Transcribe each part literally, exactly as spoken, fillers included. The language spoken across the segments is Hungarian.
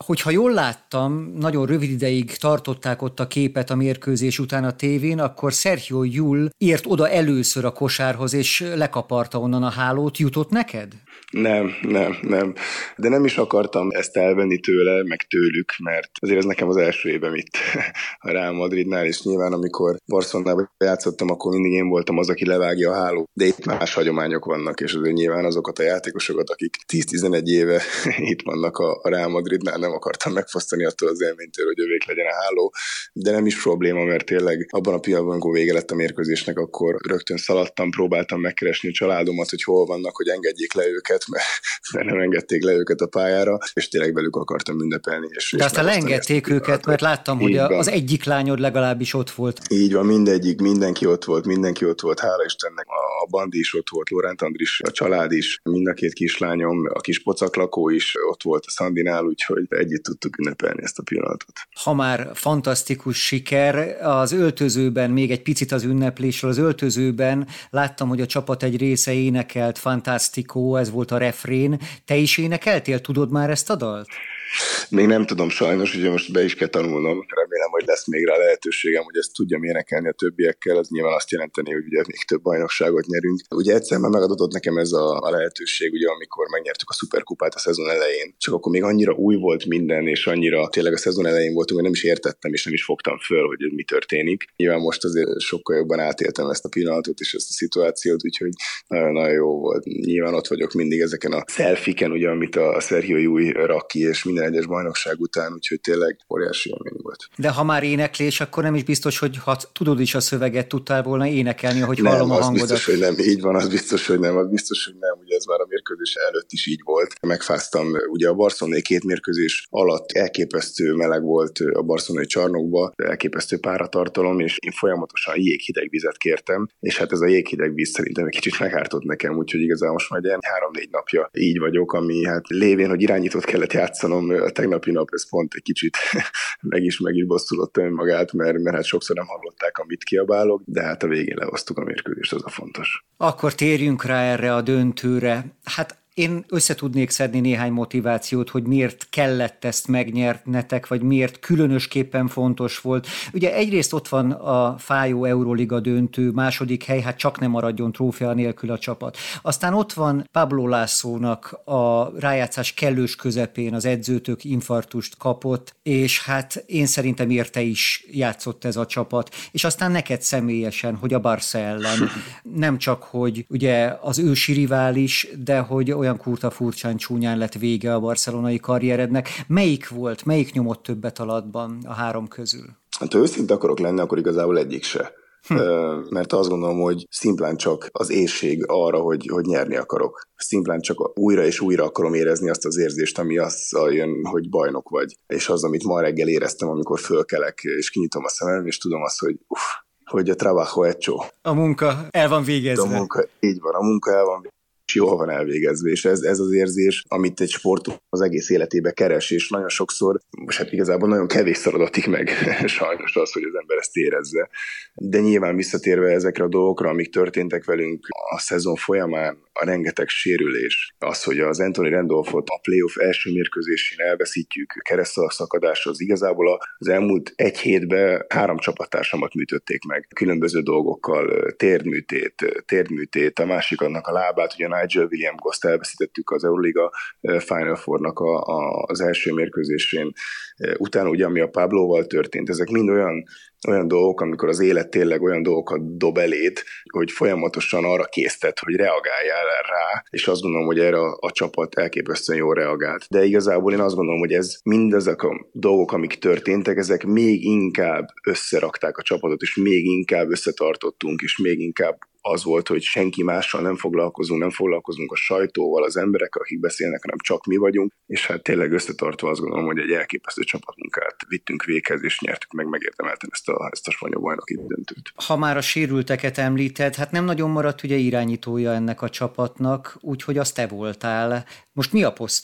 Hogyha jól láttam, nagyon rövid ideig tartották ott a képet a mérkőzés után a tévén, akkor Sergio Llull ért oda először a kosárhoz, és lekaparta onnan a hálót. Jutott neked? Nem, nem, nem. De nem is akartam ezt elvenni tőle, meg tőlük, mert azért ez nekem az első évem itt a Real Madridnál, és nyilván amikor Barcelonában játszottam, akkor mindig én voltam az, aki levágja a hálót. De itt más hagyományok vannak, és azért nyilván azokat a játékosokat, akik tíz-tizenegy éve itt vannak a Real Madridnál, nem akartam megfosztani attól az élménytől, hogy övék legyen a háló. De nem is probléma, mert tényleg abban a pillanatban, amikor vége lett a mérkőzésnek, akkor rögtön szaladtam, próbáltam megkeresni a családomat, hogy hol vannak, hogy engedjék le őket, mert, mert nem engedték le őket a pályára, és tényleg velük akartam ünnepelni. És, De aztán leengedték őket, mert láttam, hogy a, az egyik lányod legalábbis ott volt. Így van, mindegyik, mindenki ott volt, mindenki ott volt, hála Istennek, a Bandi is ott volt, Laurent Andris, a család is, mind a két kislányom, a kis pocaklakó is ott volt a Szandinál, úgyhogy együtt tudtuk ünnepelni ezt a pillanatot. Ha már fantasztikus siker, az öltözőben, még egy picit az ünneplésről, az öltözőben láttam, hogy a csapat egy része énekelt Fantastico, ez volt a refrén. Te is énekeltél? Tudod már ezt a dalt? Még nem tudom sajnos, ugye most be is kell tanulnom, remélem, hogy lesz még rá lehetőségem, hogy ezt tudjam énekelni a többiekkel, ez nyilván azt jelenteni, hogy ugye még több bajnokságot nyerünk. Ugye egyszer már megadott nekem ez a, a lehetőség, ugye amikor megnyertük a szuperkupát a szezon elején, csak akkor még annyira új volt minden, és annyira tényleg a szezon elején voltunk, hogy nem is értettem, és nem is fogtam föl, hogy mi történik. Nyilván most azért sokkal jobban átéltem ezt a pillanatot és ezt a szituációt, úgyhogy nagyon-nagyon jó volt. Nyilván ott vagyok mindig ezeken a selfiken, ugye, amit a Sergio Llull rak ki, és minden egyes bajnokság után, úgyhogy tényleg óriási élmény volt. De ha már éneklés, akkor nem is biztos, hogy ha tudod is a szöveget, tudtál volna énekelni, ahogy nem, hallom a hangodat. Nem, az biztos, hogy nem, így van, az biztos, hogy nem, az biztos, hogy nem, ugye ez már a mérkőzés előtt is így volt. Megfáztam, ugye a barcelonai két mérkőzés alatt elképesztő meleg volt a barcelonai csarnokba, elképesztő páratartalom, és én folyamatosan jéghideg vizet kértem, és hát ez a jéghideg víz szerintem egy kicsit megártott nekem, úgyhogy igazából most már egy három-négy napja így vagyok, ami hát lévén, hogy irányítót kellett játszanom a tegnapi nap, ez pont egy kicsit meg is meg is bosszulott önmagát, mert, mert hát sokszor nem hallották, amit kiabálok, de hát a végén lehoztuk a mérkőzést, az a fontos. Akkor térjünk rá erre a döntőre. Hát én összetudnék szedni néhány motivációt, hogy miért kellett ezt megnyernetek, vagy miért különösképpen fontos volt. Ugye egyrészt ott van a fájó Euroliga döntő, második hely, hát csak nem maradjon trófea nélkül a csapat. Aztán ott van Pablo Lassónak a rájátszás kellős közepén az edzőtök infarktust kapott, és hát én szerintem érte is játszott ez a csapat. És aztán neked személyesen, hogy a Barca ellen nem csak, hogy ugye az ősi rivális, de hogy olyan kurta furcsán csúnyán lett vége a barcelonai karrierednek. Melyik volt, melyik nyomott többet alatban a három közül? Hát ha őszinte akarok lenni, akkor igazából egyik se. Hm. Mert azt gondolom, hogy szimplán csak az éhség arra, hogy, hogy nyerni akarok. Szimplán csak újra és újra akarom érezni azt az érzést, ami azzal jön, hogy bajnok vagy. És az, amit ma reggel éreztem, amikor fölkelek, és kinyitom a szemem, és tudom azt, hogy uff, hogy a trabajo hecho. A munka el van végezve. A munka, így van, a munka el van végezve. És jól van elvégezve, és ez, ez az érzés, amit egy sportoló az egész életébe keres, és nagyon sokszor, most hát igazából nagyon kevés szorodatik meg sajnos az, hogy az ember ezt érezze. De nyilván visszatérve ezekre a dolgokra, amik történtek velünk a szezon folyamán, a rengeteg sérülés, az, hogy az Anthony Randolphot a playoff első mérkőzésén elveszítjük keresztszakadásra, az igazából az elmúlt egy hétben három csapattársamat műtötték meg különböző dolgokkal, térdműtét, térdműtét, a másik annak a lábát, ugye Nigel Williams-t elveszítettük az Euroliga Final Four-nak a, a, az első mérkőzésén. Utána ugye, ami a Pablóval történt, ezek mind olyan olyan dolgok, amikor az élet tényleg olyan dolgokat dob eléd, hogy folyamatosan arra késztet, hogy reagáljál rá, és azt gondolom, hogy erre a, a csapat elképesztően jól reagált. De igazából én azt gondolom, hogy ez mindezek a dolgok, amik történtek, ezek még inkább összerakták a csapatot, és még inkább összetartottunk, és még inkább az volt, hogy senki mással nem foglalkozunk, nem foglalkozunk a sajtóval, az emberekkel, akik beszélnek, hanem csak mi vagyunk, és hát tényleg összetartva azt gondolom, hogy egy elképesztő csapatmunkát vittünk véghez, és nyertük meg megérdemelten ezt a, ezt a spanyol bajnoki döntőt. Ha már a sérülteket említed, hát nem nagyon maradt ugye irányítója ennek a csapatnak, úgyhogy az te voltál. Most mi a posztod?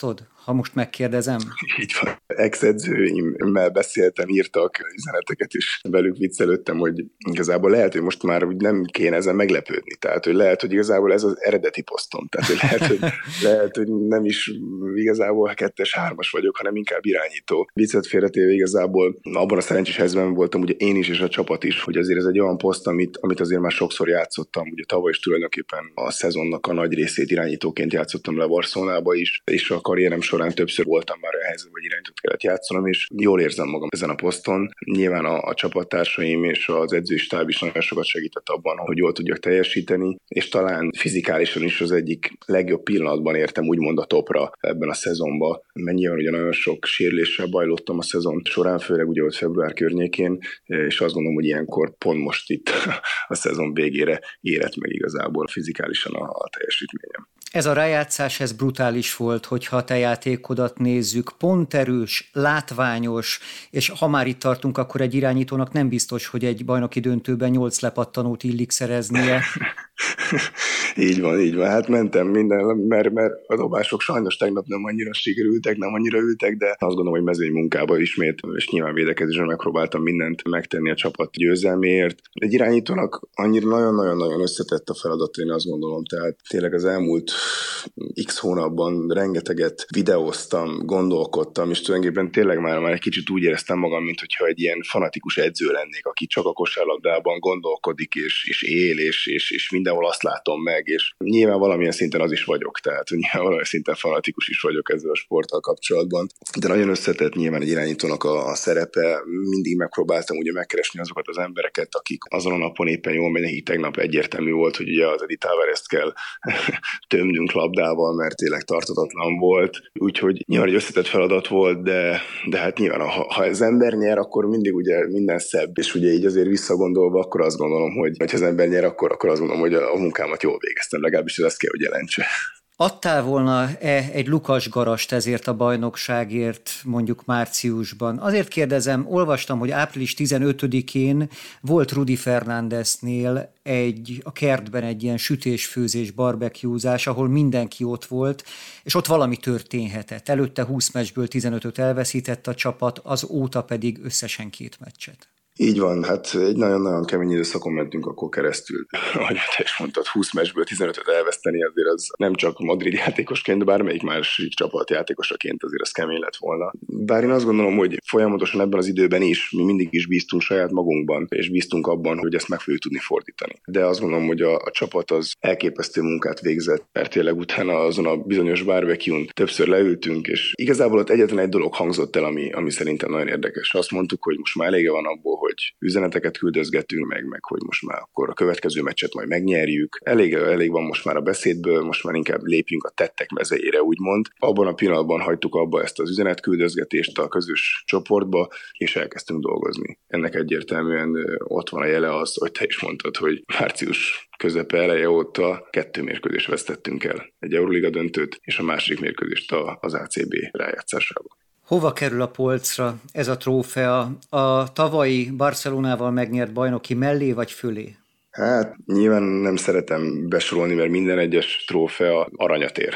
ha most megkérdezem? Így van. Ex-edzőimmel beszéltem, írtak üzeneteket, és velük viccelődtem, hogy igazából lehet, hogy most már úgy nem kéne ezen meglepődni. Tehát, hogy lehet, hogy igazából ez az eredeti posztom. Tehát, hogy lehet, hogy, lehet, hogy nem is igazából kettes, hármas vagyok, hanem inkább irányító. Viccet félretéve igazából abban a szerencsés helyzetben voltam, ugye én is és a csapat is, hogy azért ez egy olyan poszt, amit, amit azért már sokszor játszottam. Ugye tavaly is tulajdonképpen a szezonnak a nagy részét irányítóként játszottam le Barcelonába is, és a karrierem során többször voltam már olyan helyzetben, hogy irányítót kellett játszanom, és jól érzem magam ezen a poszton. Nyilván a, a csapattársaim és az edzői stáb is nagyon sokat segített abban, hogy jól tudjak teljesíteni, és talán fizikálisan is az egyik legjobb pillanatban értem úgymond a topra ebben a szezonban. Mert nyilván ugye nagyon sok sérüléssel bajlottam a szezon során, főleg ugye ott február környékén, és azt gondolom, hogy ilyenkor pont most itt a szezon végére érett meg igazából fizikálisan a, a teljesítményem. Ez a rájátszás, ez brutális volt, hogyha a te játékodat nézzük, ponterős, látványos, és ha már itt tartunk, akkor egy irányítónak nem biztos, hogy egy bajnoki döntőben nyolc lepattanót illik szereznie. Így van, így van. Hát mentem minden, mert, mert a dobások sajnos tegnap nem annyira sikerültek, nem annyira ültek, de azt gondolom, hogy mezőny munkába ismét, és nyilván védekezésre megpróbáltam mindent megtenni a csapat győzelméért. Egy irányítónak annyira nagyon-nagyon-nagyon összetett a feladat, én azt gondolom, tehát tényleg az elmúlt x hónapban rengeteget videóztam, gondolkodtam, és tulajdonképpen tényleg már, már egy kicsit úgy éreztem magam, mint hogyha egy ilyen fanatikus edző lennék, aki csak a kosárlabdában gondolkodik, és, és él, és, és, és mindenhol azt látom meg, és nyilván valamilyen szinten az is vagyok, tehát nyilván valamilyen szinten fanatikus is vagyok ezzel a sporttal kapcsolatban, de nagyon összetett nyilván egy irányítónak a, a szerepe, mindig megpróbáltam ugye megkeresni azokat az embereket, akik azon a napon éppen jól mennek, így tegnap egyértelmű volt, hogy ugye az Edi Tavares-t kell tömnünk labdával, mert tényleg tartatatlan volt, úgyhogy nyilván egy összetett feladat volt, de, de hát nyilván ha, ha az ember nyer, akkor mindig ugye minden szebb, és ugye így azért visszagondolva, akkor azt gondolom, hogy ha az ember nyer, akkor, akkor azt gondolom, hogy a, a munkámat jól végeztem, legalábbis ez azt kell, hogy jelentse. Adtál volna-e egy Lukas Garast ezért a bajnokságért mondjuk márciusban? Azért kérdezem, olvastam, hogy április tizenötödikén volt Rudy Fernándeznél egy, a kertben egy ilyen sütés-főzés, barbecuezás, ahol mindenki ott volt, és ott valami történhetett. Előtte húsz meccsből tizenötöt elveszített a csapat, azóta pedig összesen két meccset. Így van, hát egy nagyon-nagyon kemény időszakon mentünk akkor keresztül. Ahogy te is mondtad, húsz meccsből tizenötöt elveszteni, azért az nem csak Madrid játékosként, de bármelyik másik csapat játékosaként azért az kemény lett volna. Bár én azt gondolom, hogy folyamatosan ebben az időben is mi mindig is bíztunk saját magunkban, és bíztunk abban, hogy ezt meg fogjuk tudni fordítani. De azt gondolom, hogy a, a csapat az elképesztő munkát végzett, mert tényleg utána azon a bizonyos barbecue-n többször leültünk, és igazából ott egyetlen egy dolog hangzott el, ami, ami szerintem nagyon érdekes. Azt mondtuk, hogy most már elége van abból, hogy üzeneteket küldözgetünk meg, meg hogy most már akkor a következő meccset majd megnyerjük. Elég, elég van most már a beszédből, most már inkább lépjünk a tettek mezejére, úgymond. Abban a pillanatban hagytuk abba ezt az üzenetküldözgetést a közös csoportba, és elkezdtünk dolgozni. Ennek egyértelműen ott van a jele az, hogy te is mondtad, hogy március közepe eleje óta kettő mérkőzést vesztettünk el. Egy Euroliga döntőt, és a másik mérkőzést az á cé bé rájátszásában. Hova kerül a polcra ez a trófea? A tavalyi Barcelonával megnyert bajnoki mellé vagy fölé? Hát nyilván nem szeretem besorolni, mert minden egyes trófea aranyat ér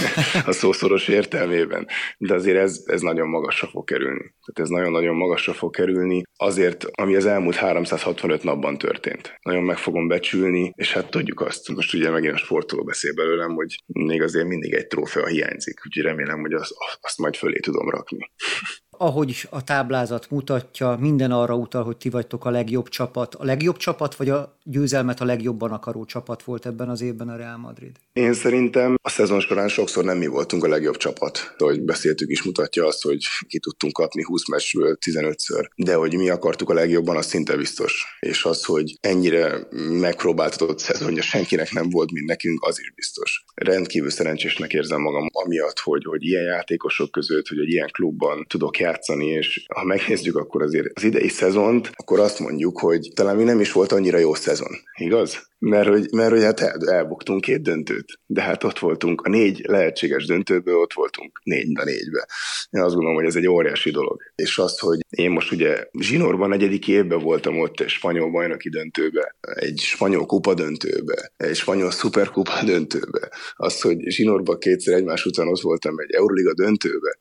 a szószoros értelmében, de azért ez, ez nagyon magasra fog kerülni. Tehát ez nagyon-nagyon magasra fog kerülni azért, ami az elmúlt háromszázhatvanöt napban történt. Nagyon meg fogom becsülni, és hát tudjuk azt, most ugye megint a sportoló beszél belőlem, hogy még azért mindig egy trófea hiányzik, úgyhogy remélem, hogy az, azt majd fölé tudom rakni. Ahogy a táblázat mutatja, minden arra utal, hogy ti vagytok a legjobb csapat. A legjobb csapat, vagy a győzelmet a legjobban akaró csapat volt ebben az évben a Real Madrid? Én szerintem a szezon során sokszor nem mi voltunk a legjobb csapat. Ahogy beszéltük is, mutatja azt, hogy ki tudtunk kapni húsz meccsből tizenötször. De hogy mi akartuk a legjobban, az szinte biztos. És az, hogy ennyire megpróbáltatott szezonja senkinek nem volt, mint nekünk, az is biztos. Rendkívül szerencsésnek érzem magam amiatt, hogy, hogy ilyen játékosok között, hogy egy ilyen klubban tudok játszani, játszani, és ha megnézzük akkor azért az idei szezont, akkor azt mondjuk, hogy talán mi nem is volt annyira jó szezon, igaz? Mert hogy, mert hogy hát el, elbuktunk két döntőt, de hát ott voltunk a négy lehetséges döntőből, ott voltunk négy a négybe. Én azt gondolom, hogy ez egy óriási dolog. És az, hogy én most ugye zsinórban negyedik évben voltam ott egy spanyol bajnoki döntőbe, egy spanyol kupa döntőbe, egy spanyol szuperkupa döntőbe, az, hogy zsinórban kétszer egymás után ott voltam egy Euroliga döntőbe,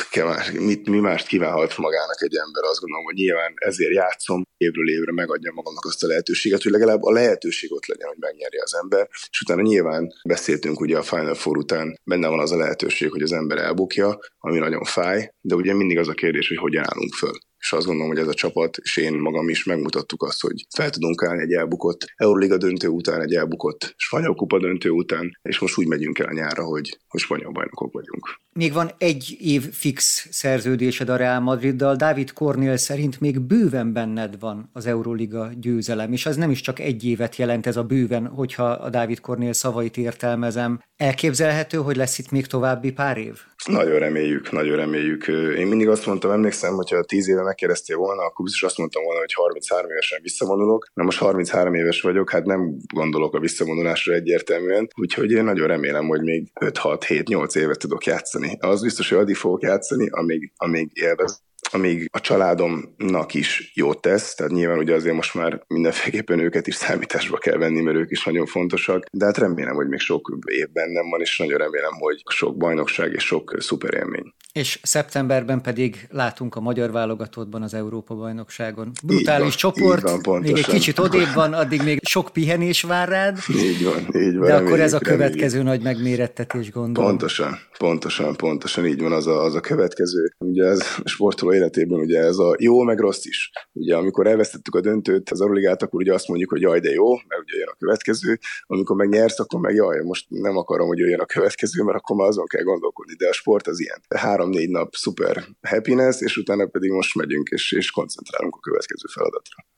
Mit, mi mást kívánhat magának egy ember, azt gondolom, hogy nyilván ezért játszom, évről évre megadja magamnak azt a lehetőséget, hogy legalább a lehetőség ott legyen, hogy megnyerje az ember, és utána nyilván beszéltünk ugye a Final Four után, benne van az a lehetőség, hogy az ember elbukja, ami nagyon fáj, de ugye mindig az a kérdés, hogy hogyan állunk föl. És azt gondolom, hogy ez a csapat, és én magam is megmutattuk azt, hogy fel tudunk állni egy elbukott Euroliga döntő után, egy elbukott spanyol kupa döntő után, és most úgy megyünk el a nyárra, hogy, hogy spanyol bajnokok vagyunk. Még van egy év fix szerződésed a Real Madriddal, David Cornél szerint még bőven benned van az Euroliga győzelem, és az nem is csak egy évet jelent ez a bőven, hogyha a David Cornél szavait értelmezem. Elképzelhető, hogy lesz itt még további pár év? Nagyon reméljük, nagyon reméljük. Én mindig azt mondtam, emlékszem, hogyha tíz éve megkérdeztél volna, akkor biztos azt mondtam volna, hogy harminchárom évesen visszavonulok. Na most harminchárom éves vagyok, hát nem gondolok a visszavonulásra egyértelműen, úgyhogy én nagyon remélem, hogy még öt hat hét nyolc évet tudok játszani. Az biztos, hogy addig fogok játszani, amíg, amíg élvez. Amíg a családomnak is jót tesz, tehát nyilván ugye azért most már mindenféleképpen őket is számításba kell venni, mert ők is nagyon fontosak, de hát remélem, hogy még sok év bennem van, és nagyon remélem, hogy sok bajnokság és sok szuper élmény. És szeptemberben pedig látunk a magyar válogatottban az Európa-bajnokságon. Brutális van, csoport, van, még egy kicsit odébb van, addig még sok pihenés vár rád. Így van, így van. De reméljük, akkor ez a következő reméljük. Nagy megmérettetés, gondolom. Pontosan, pontosan, pontosan így van az a, az a következő. Ugye ez sportoló életében ugye ez a jó, meg rossz is. Ugye amikor elvesztettük a döntőt, az Euroligát, akkor ugye azt mondjuk, hogy jaj, de jó, mert ugye jön a következő. Amikor meg nyersz, akkor meg jaj, most nem akarom, hogy jöjjön a következő, mert akkor már azon kell gondolkodni. De a sport az ilyen. Három-négy nap szuper happiness, és utána pedig most megyünk, és, és koncentrálunk a következő feladatra.